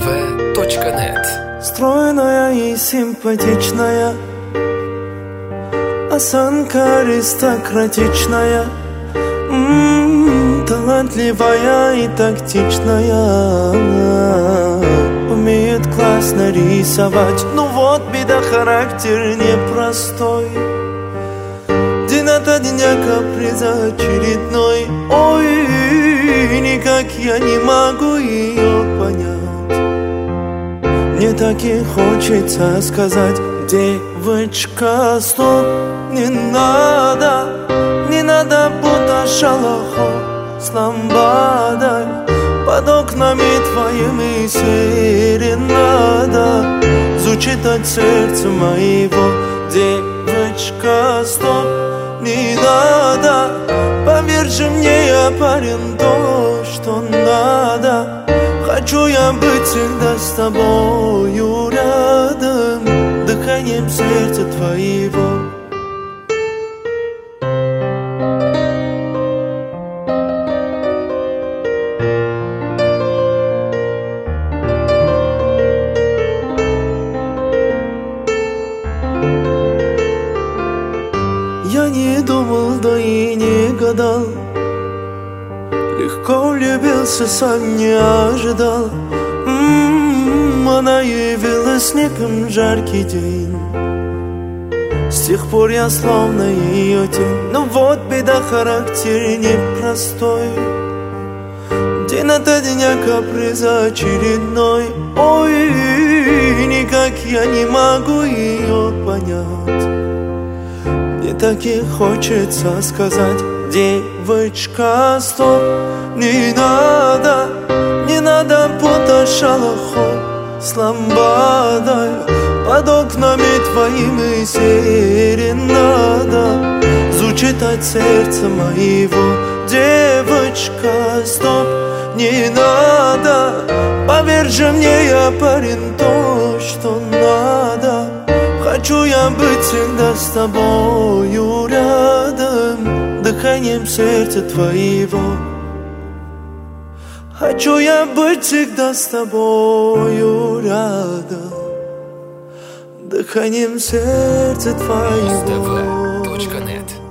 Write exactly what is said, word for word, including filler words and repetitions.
вэ точка нет. Стройная и симпатичная, осанка аристократичная, м-м, талантливая и тактичная, умеет классно рисовать. Ну вот беда, характер непростой, день ото дня каприза очередной. Ой, никак я не могу ее понять. Мне так и хочется сказать: девочка, стоп, не надо, не надо будто шалахо с ламбадой под окнами твоими серенада звучит от сердца моего. Девочка, стоп, не надо, поверь же мне, я парень, то, что надо. Хочу я быть всегда с тобою рядом, дыханием сердца твоего. Я не думал, да и не гадал, легко влюбился, сам не ожидал. М-м-м, она явилась неким жаркий день, с тех пор я словно ее тень. Но вот беда, характер непростой, день ото дня каприза очередной. Ой, никак я не могу ее понять. Мне так и хочется сказать: девочка, стоп, не надо, не надо путать шалахо с ламбадой под окнами твоими серенада звучит от сердца моего. Девочка, стоп, не надо, поверь же мне, я парень, то, что надо. Хочу я быть всегда с тобою рядом, дыханием сердца твоего. Хочу я быть всегда с тобою рядом, дыханием сердца твоего. тэ вэ точка нет.